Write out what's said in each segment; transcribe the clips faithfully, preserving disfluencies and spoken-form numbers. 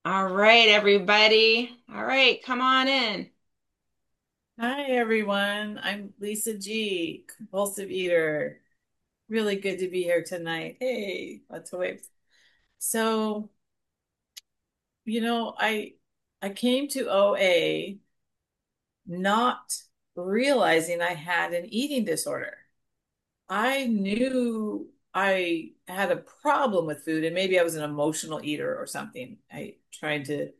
All right, everybody. All right, come on in. Hi everyone, I'm Lisa G, compulsive eater. Really good to be here tonight. Hey, lots of waves. So, you know, I I came to O A not realizing I had an eating disorder. I knew I had a problem with food and maybe I was an emotional eater or something. I tried to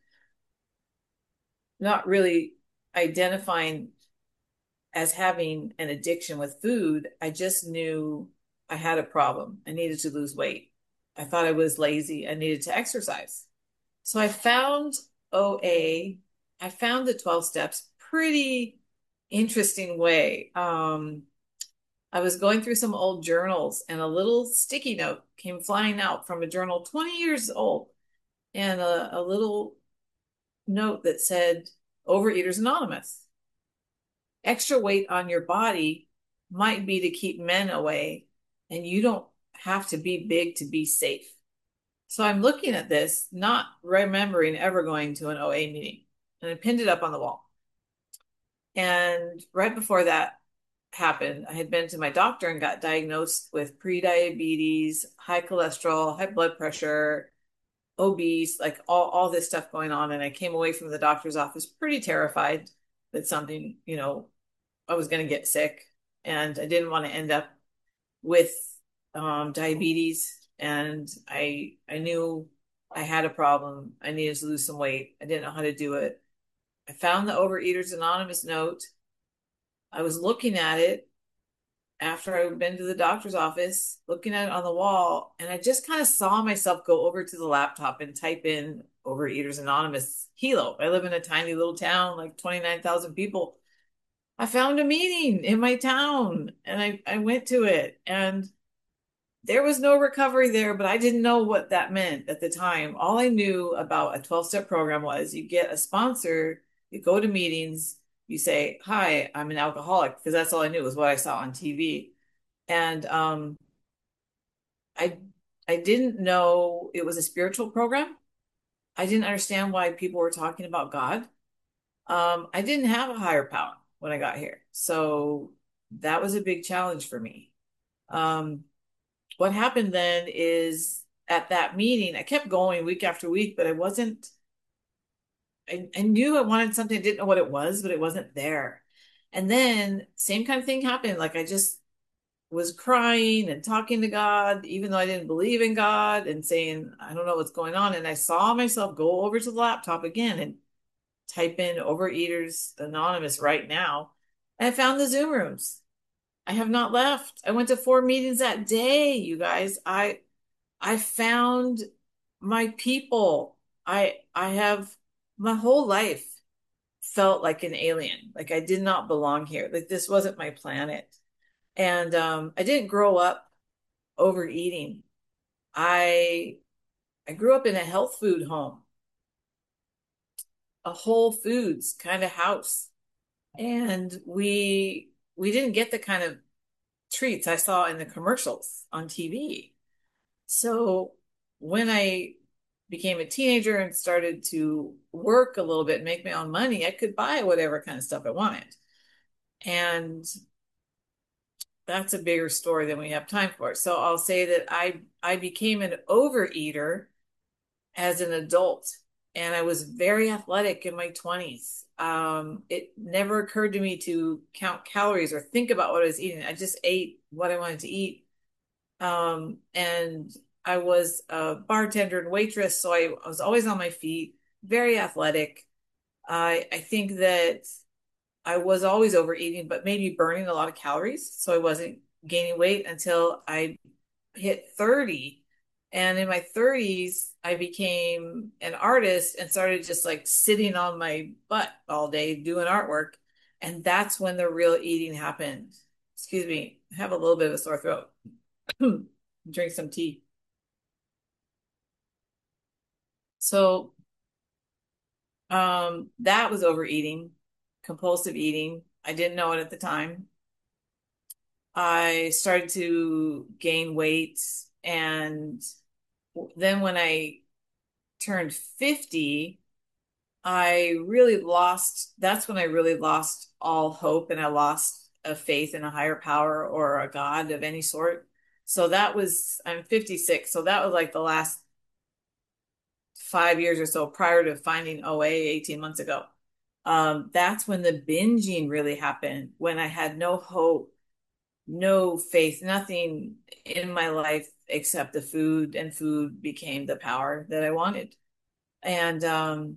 not really identifying as having an addiction with food, I just knew I had a problem. I needed to lose weight. I thought I was lazy. I needed to exercise. So I found O A. I found the twelve steps pretty interesting way. Um, I was going through some old journals and a little sticky note came flying out from a journal twenty years old and a, a little note that said Overeaters Anonymous. Extra weight on your body might be to keep men away, and you don't have to be big to be safe. So I'm looking at this, not remembering ever going to an O A meeting, and I pinned it up on the wall. And right before that happened, I had been to my doctor and got diagnosed with pre-diabetes, high cholesterol, high blood pressure, obese, like all, all this stuff going on. And I came away from the doctor's office pretty terrified that something, you know, I was going to get sick and I didn't want to end up with um, diabetes. And I I knew I had a problem. I needed to lose some weight. I didn't know how to do it. I found the Overeaters Anonymous note. I was looking at it after I'd been to the doctor's office, looking at it on the wall, and I just kind of saw myself go over to the laptop and type in Overeaters Anonymous Hilo. I live in a tiny little town, like twenty-nine thousand people. I found a meeting in my town and I, I went to it and there was no recovery there, but I didn't know what that meant at the time. All I knew about a twelve step program was you get a sponsor, you go to meetings, you say, "Hi, I'm an alcoholic," because that's all I knew was what I saw on T V. And um, I I didn't know it was a spiritual program. I didn't understand why people were talking about God. Um, I didn't have a higher power when I got here. So that was a big challenge for me. Um, what happened then is at that meeting, I kept going week after week, but I wasn't, I, I knew I wanted something. I didn't know what it was, but it wasn't there. And then same kind of thing happened. Like I just was crying and talking to God, even though I didn't believe in God and saying, I don't know what's going on. And I saw myself go over to the laptop again and type in Overeaters Anonymous right now. And I found the Zoom rooms. I have not left. I went to four meetings that day, you guys. I I found my people. I I have my whole life felt like an alien. Like I did not belong here. Like this wasn't my planet. And um I didn't grow up overeating. I I grew up in a health food home, a Whole Foods kind of house. And we we didn't get the kind of treats I saw in the commercials on T V. So when I became a teenager and started to work a little bit and make my own money, I could buy whatever kind of stuff I wanted. And that's a bigger story than we have time for. So I'll say that I I became an overeater as an adult and I was very athletic in my twenties. Um, it never occurred to me to count calories or think about what I was eating. I just ate what I wanted to eat. Um, and I was a bartender and waitress, so I, I was always on my feet, very athletic. I I think that I was always overeating, but maybe burning a lot of calories, so I wasn't gaining weight until I hit thirty. And in my thirties, I became an artist and started just like sitting on my butt all day doing artwork. And that's when the real eating happened. Excuse me, I have a little bit of a sore throat. Drink some tea. So um, that was overeating, compulsive eating. I didn't know it at the time. I started to gain weight, and then when I turned fifty, I really lost, that's when I really lost all hope and I lost a faith in a higher power or a God of any sort. So that was, I'm fifty-six. So that was like the last five years or so prior to finding O A eighteen months ago. Um, that's when the binging really happened, when I had no hope, no faith, nothing in my life except the food, and food became the power that I wanted. And um,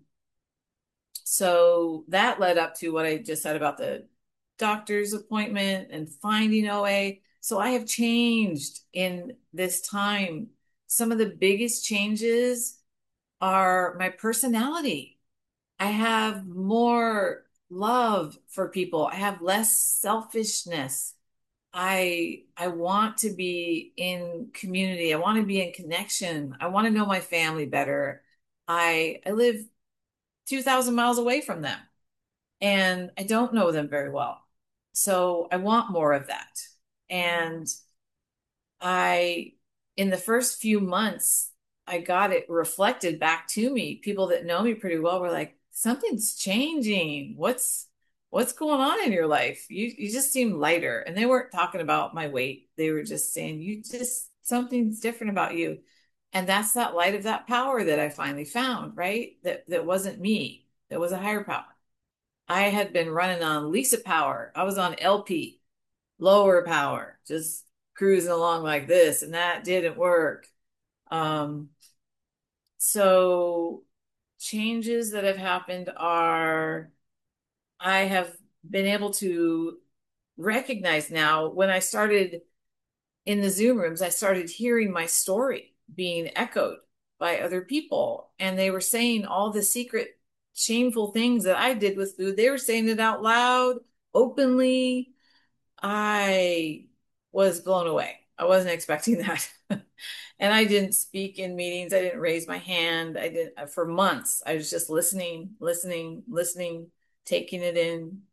so that led up to what I just said about the doctor's appointment and finding O A. So I have changed in this time. Some of the biggest changes are my personality. I have more love for people. I have less selfishness. I I want to be in community. I want to be in connection. I want to know my family better. I I live two thousand miles away from them and I don't know them very well. So I want more of that. And I, in the first few months, I got it reflected back to me. People that know me pretty well were like, something's changing. What's what's going on in your life? You you just seem lighter. And they weren't talking about my weight. They were just saying, you just something's different about you. And that's that light of that power that I finally found, right? That that wasn't me. That was a higher power. I had been running on Lisa power. I was on L P, lower power, just cruising along like this, and that didn't work. Um, so changes that have happened are I have been able to recognize now when I started in the Zoom rooms, I started hearing my story being echoed by other people. And they were saying all the secret, shameful things that I did with food. They were saying it out loud, openly. I was blown away. I wasn't expecting that. And I didn't speak in meetings. I didn't raise my hand. I didn't for months. I was just listening, listening, listening, taking it in.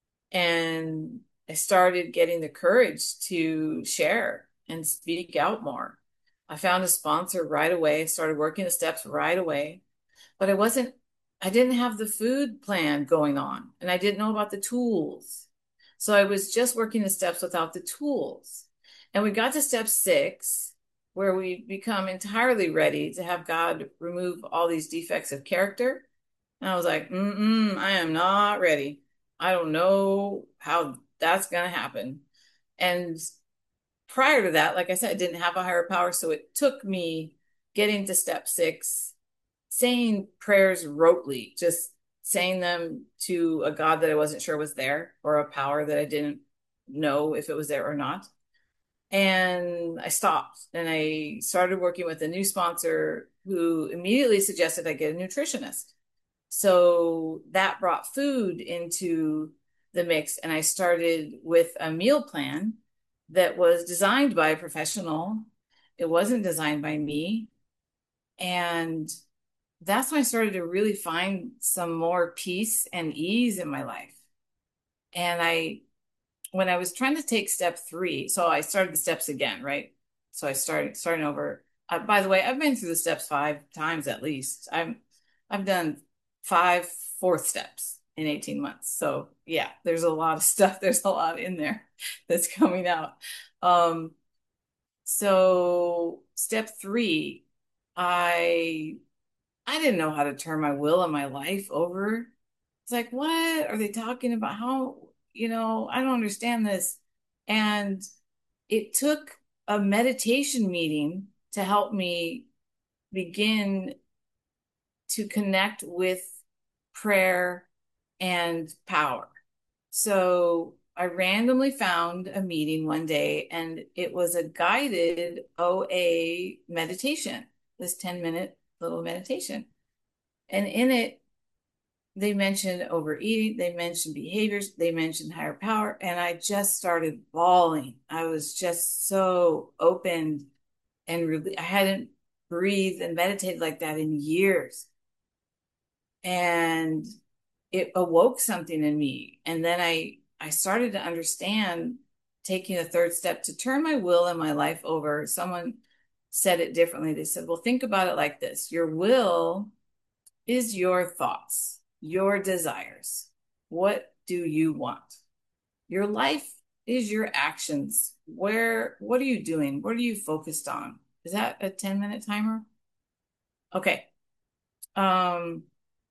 And I started getting the courage to share and speak out more. I found a sponsor right away, started working the steps right away, but I wasn't, I didn't have the food plan going on and I didn't know about the tools. So I was just working the steps without the tools. And we got to step six, where we become entirely ready to have God remove all these defects of character. And I was like, mm-mm, I am not ready. I don't know how that's going to happen. And prior to that, like I said, I didn't have a higher power. So it took me getting to step six, saying prayers rotely, just saying them to a God that I wasn't sure was there or a power that I didn't know if it was there or not. And I stopped and I started working with a new sponsor who immediately suggested I get a nutritionist. So that brought food into the mix. And I started with a meal plan that was designed by a professional. It wasn't designed by me. And that's when I started to really find some more peace and ease in my life. And I, when I was trying to take step three, so I started the steps again, right? So I started starting over. Uh, by the way, I've been through the steps five times at least. I'm, I've done five fourth steps in eighteen months. So yeah, there's a lot of stuff. There's a lot in there that's coming out. Um, so step three, I I didn't know how to turn my will and my life over. It's like, what are they talking about? How, you know, I don't understand this. And it took a meditation meeting to help me begin to connect with prayer and power. So I randomly found a meeting one day and it was a guided O A meditation, this ten minute little meditation. And in it, they mentioned overeating, they mentioned behaviors, they mentioned higher power, and I just started bawling. I was just so open and really, I hadn't breathed and meditated like that in years. And it awoke something in me. And then I I started to understand taking a third step to turn my will and my life over. Someone said it differently. They said, well, think about it like this. Your will is your thoughts, your desires. What do you want? Your life is your actions. Where, what are you doing? What are you focused on? Is that a ten minute timer? Okay. Um,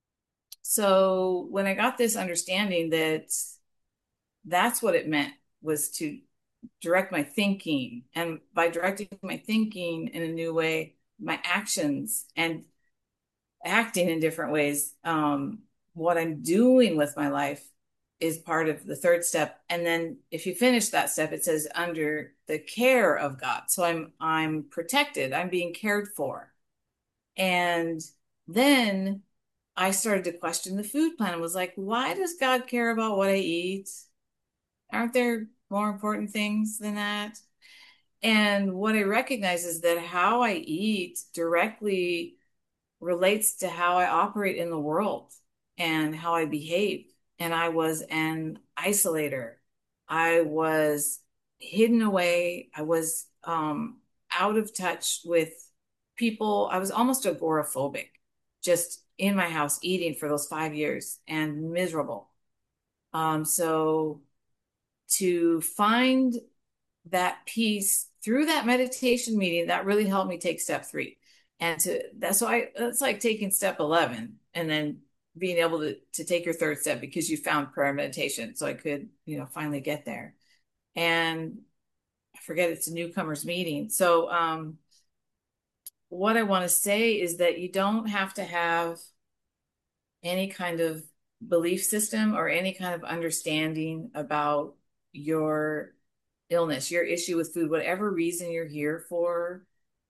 so when I got this understanding that that's what it meant was to direct my thinking, and by directing my thinking in a new way, my actions and acting in different ways, um, what I'm doing with my life is part of the third step. And then if you finish that step, it says under the care of God. So I'm I'm protected, I'm being cared for. And then I started to question the food plan and was like, why does God care about what I eat? Aren't there more important things than that? And what I recognize is that how I eat directly relates to how I operate in the world and how I behave. And I was an isolator. I was hidden away. I was um, out of touch with people. I was almost agoraphobic, just in my house eating for those five years and miserable. Um, so to find that peace through that meditation meeting, that really helped me take step three. And to that's why that's like taking step eleven and then being able to to take your third step because you found prayer and meditation. So I could, you know, finally get there. And I forget it's a newcomers meeting. So um what I want to say is that you don't have to have any kind of belief system or any kind of understanding about your illness, your issue with food, whatever reason you're here for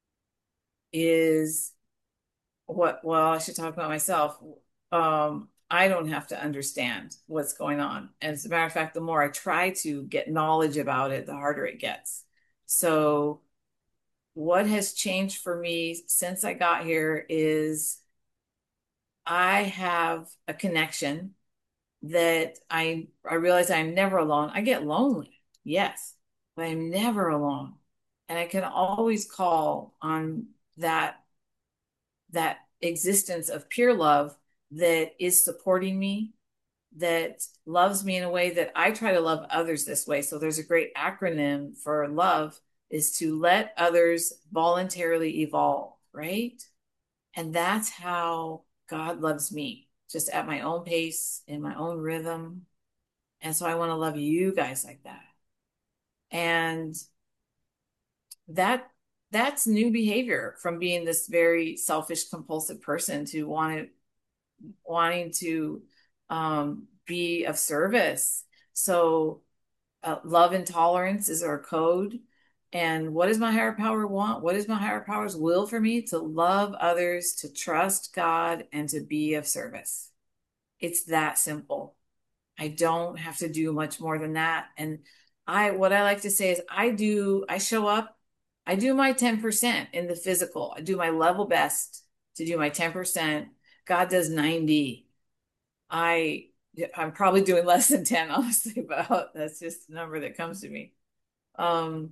is what, well, I should talk about myself. Um, I don't have to understand what's going on. And as a matter of fact, the more I try to get knowledge about it, the harder it gets. So what has changed for me since I got here is I have a connection that I I realize I'm never alone. I get lonely, yes, but I'm never alone. And I can always call on that that existence of pure love that is supporting me, that loves me in a way that I try to love others this way. So there's a great acronym for love is to let others voluntarily evolve, right? And that's how God loves me, just at my own pace, in my own rhythm. And so I want to love you guys like that. And that that's new behavior from being this very selfish, compulsive person to wanting wanting to um, be of service. So uh, love and tolerance is our code. And what does my higher power want? What is my higher power's will for me? To love others, to trust God, and to be of service. It's that simple. I don't have to do much more than that. And I, what I like to say is I do, I show up, I do my ten percent in the physical. I do my level best to do my ten percent. God does ninety. I, I'm probably doing less than ten, honestly, but that's just the number that comes to me. Um,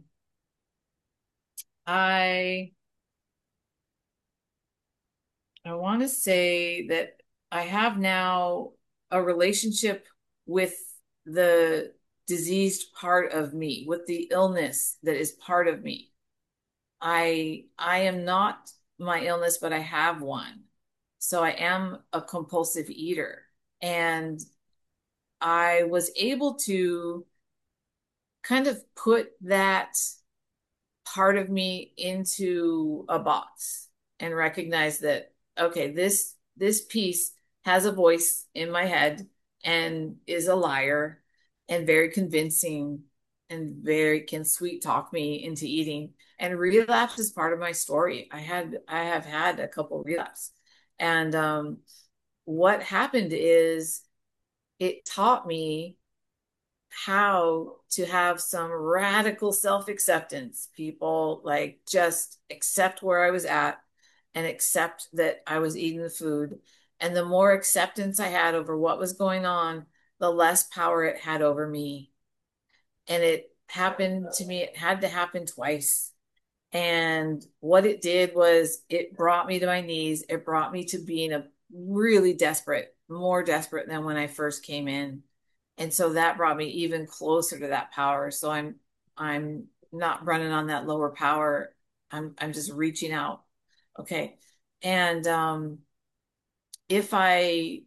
I, I want to say that I have now a relationship with the diseased part of me, with the illness that is part of me. I I am not my illness, but I have one. So I am a compulsive eater. And I was able to kind of put that part of me into a box and recognize that, okay, this this piece has a voice in my head and is a liar and very convincing and very can sweet talk me into eating. And relapse is part of my story. I had I have had a couple relapse. And um, what happened is it taught me how to have some radical self-acceptance. People like just accept where I was at and accept that I was eating the food. And the more acceptance I had over what was going on, the less power it had over me. And it happened to me, it had to happen twice. And what it did was it brought me to my knees. It brought me to being a really desperate, more desperate than when I first came in. And so that brought me even closer to that power. So I'm I'm not running on that lower power. I'm I'm just reaching out. Okay. And um if I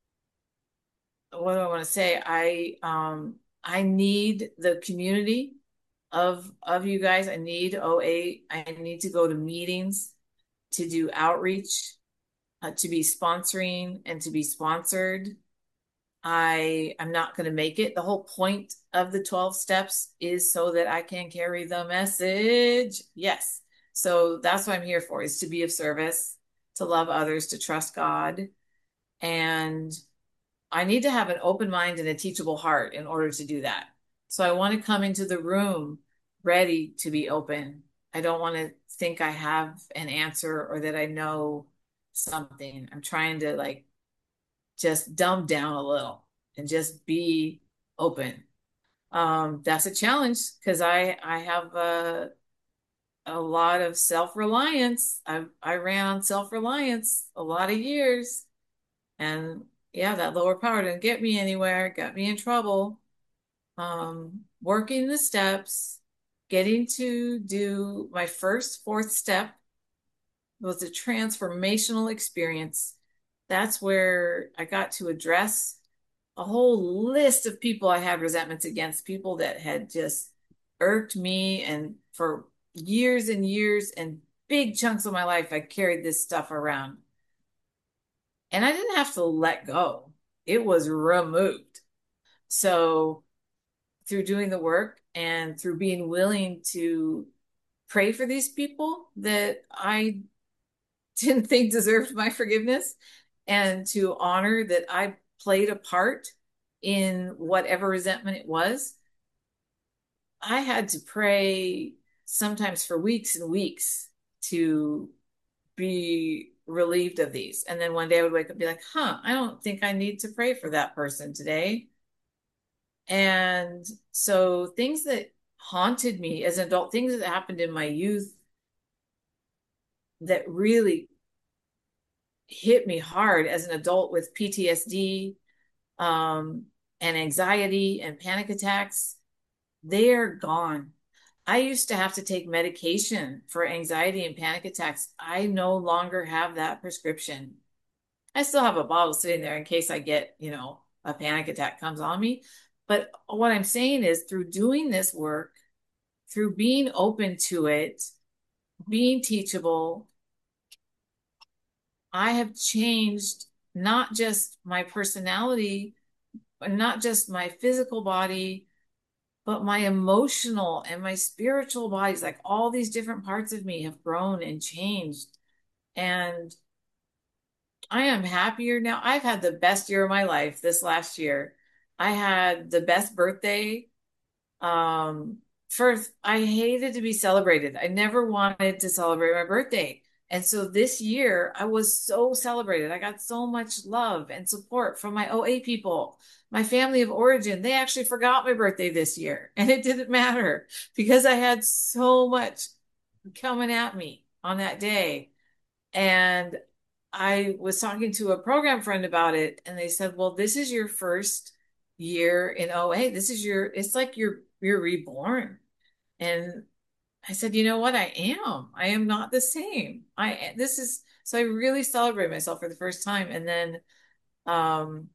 what do I want to say? I um I need the community of of you guys. I need O A. I need to go to meetings, to do outreach, uh, to be sponsoring and to be sponsored. I I'm not going to make it. The whole point of the twelve steps is so that I can carry the message. Yes. So that's what I'm here for, is to be of service, to love others, to trust God. And I need to have an open mind and a teachable heart in order to do that. So I want to come into the room ready to be open. I don't want to think I have an answer or that I know something. I'm trying to like just dumb down a little and just be open. Um, that's a challenge because I I have a a lot of self-reliance. I I ran on self-reliance a lot of years, and yeah, that lower power didn't get me anywhere, got me in trouble. Um, working the steps, getting to do my first fourth step was a transformational experience. That's where I got to address a whole list of people I had resentments against, people that had just irked me. And for years and years and big chunks of my life, I carried this stuff around. And I didn't have to let go, it was removed. So, through doing the work and through being willing to pray for these people that I didn't think deserved my forgiveness, and to honor that I played a part in whatever resentment it was, I had to pray sometimes for weeks and weeks to be relieved of these. And then one day I would wake up and be like, huh, I don't think I need to pray for that person today. And so things that haunted me as an adult, things that happened in my youth that really hit me hard as an adult, with P T S D, um, and anxiety and panic attacks, they're gone. I used to have to take medication for anxiety and panic attacks. I no longer have that prescription. I still have a bottle sitting there in case I get, you know, a panic attack comes on me. But what I'm saying is, through doing this work, through being open to it, being teachable, I have changed not just my personality, not just my physical body, but my emotional and my spiritual bodies. Like, all these different parts of me have grown and changed. And I am happier now. I've had the best year of my life this last year. I had the best birthday. Um, first, I hated to be celebrated. I never wanted to celebrate my birthday. And so this year I was so celebrated. I got so much love and support from my O A people, my family of origin. They actually forgot my birthday this year, and it didn't matter because I had so much coming at me on that day. And I was talking to a program friend about it, and they said, well, this is your first year in O A. This is your, it's like you're you're reborn. And I said, you know what? I am. I am not the same. I this is so I really celebrate myself for the first time. And then um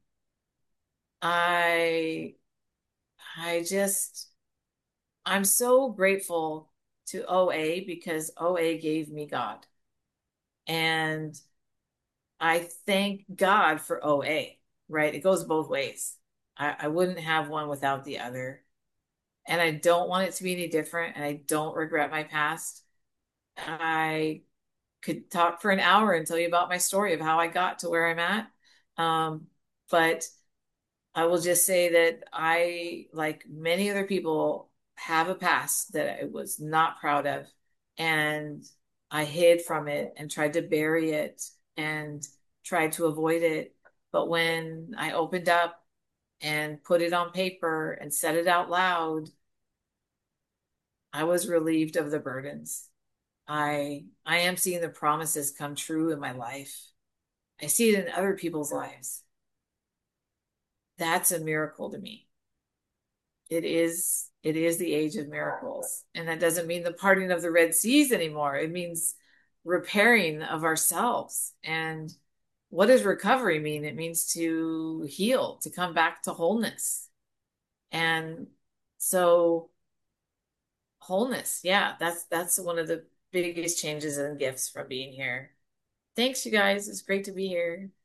I I just I'm so grateful to O A because O A gave me God. And I thank God for O A, right? It goes both ways. I, I wouldn't have one without the other. And I don't want it to be any different. And I don't regret my past. I could talk for an hour and tell you about my story of how I got to where I'm at. Um, but I will just say that I, like many other people, have a past that I was not proud of. And I hid from it and tried to bury it and tried to avoid it. But when I opened up and put it on paper and said it out loud, I was relieved of the burdens. I I am seeing the promises come true in my life. I see it in other people's lives. That's a miracle to me. It is it is the age of miracles. And that doesn't mean the parting of the Red Seas anymore. It means repairing of ourselves. And what does recovery mean? It means to heal, to come back to wholeness. And so wholeness, yeah, that's that's one of the biggest changes and gifts from being here. Thanks, you guys. It's great to be here.